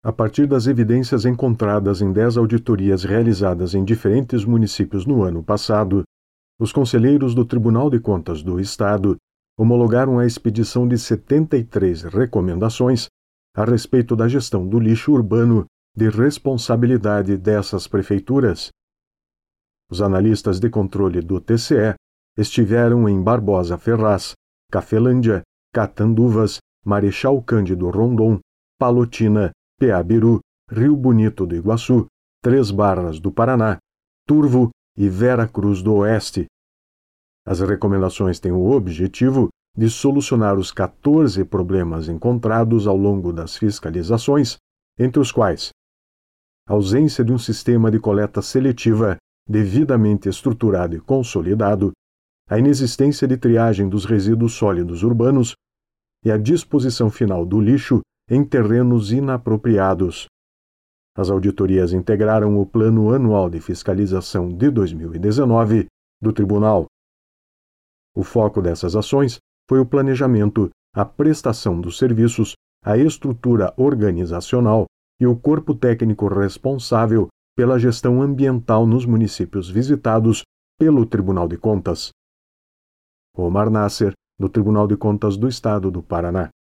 A partir das evidências encontradas em 10 auditorias realizadas em diferentes municípios no ano passado, os conselheiros do Tribunal de Contas do Estado homologaram a expedição de 73 recomendações a respeito da gestão do lixo urbano de responsabilidade dessas prefeituras. Os analistas de controle do TCE estiveram em Barbosa Ferraz, Cafelândia, Catanduvas, Marechal Cândido Rondon, Palotina, Peabiru, Rio Bonito do Iguaçu, Três Barras do Paraná, Turvo e Vera Cruz do Oeste. As recomendações têm o objetivo de solucionar os 14 problemas encontrados ao longo das fiscalizações, entre os quais a ausência de um sistema de coleta seletiva devidamente estruturado e consolidado, a inexistência de triagem dos resíduos sólidos urbanos e a disposição final do lixo em terrenos inapropriados. As auditorias integraram o Plano Anual de Fiscalização de 2019 do Tribunal. O foco dessas ações foi o planejamento, a prestação dos serviços, a estrutura organizacional e o corpo técnico responsável pela gestão ambiental nos municípios visitados pelo Tribunal de Contas. Omar Nasser, do Tribunal de Contas do Estado do Paraná.